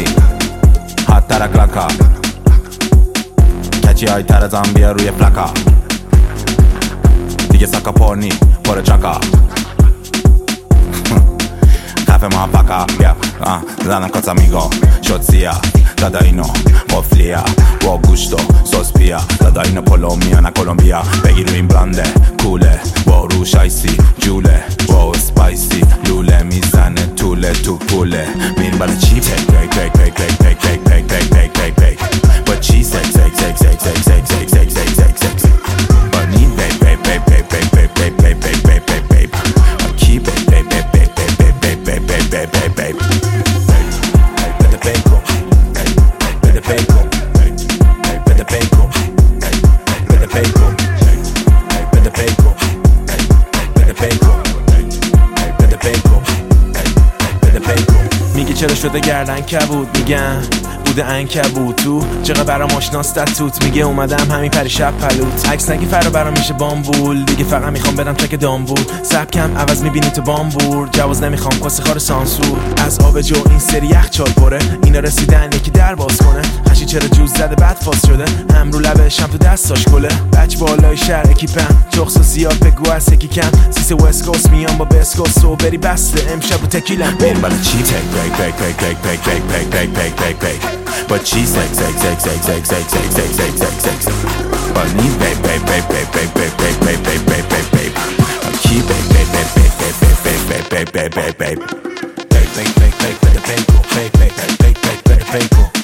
هات ترکلکا کچی های تر زنبیا روی پلکا دیگه سکا پرنی پر چکا خفه ما پکا زنم کاس امیگو شد سیا دادا اینو قفلیا با گوشتو سوسپیا دادا اینو پولومیا نه کولومبیا بگیر این برانده کوله با روش آیسی جوله با اسپایسی لوله میزنه طوله تو پوله میریم بالا چی پیک پیک پیک پیک پیک پیک پیک پیک پیک پیک پیک با چی سک سک سک سک سک سک سک سک سک سک سک سک با نیم پیک پیک پیک پیک پیک پیک پیک پیک پیک پیک پیک پیک با کی پیک پیک پیک پیک پیک پیک پیک پیک پیک پیک پیک بده پیکو بده پیکو بده پیکو بده پیکو بده پیکو بده پیکو بده پیکو بده پیکو میگه چرا شده گردن کبود میگن بوده عنکبوت تو چقدر برام آشناس توت میگه اومدم همین پریشب پلوت عکس نگی فرا برام میشه بامبول دیگه فقط میخوام برم چک دامبول سبکم عوض میبینی تو بامبور جواز نمیخوام کاسه خار سانسور از آب جو این سری یخچال پره اینا رسیدن یکی در باز کنه هشی چرا جوز زده بعد فاس شده هم رو لبشم تو دستاش گله بچ بالای شهر اکیپم چخس و زیاد بگو از یکی کم سیس وست کوست میام با بسکوس و بری بسته امشب و تکیلم بریم بالا چی پیک پیک پیک پیک پیک پیک پیک پیک پیک پیک پیک but she's like but me babe I'm keep babe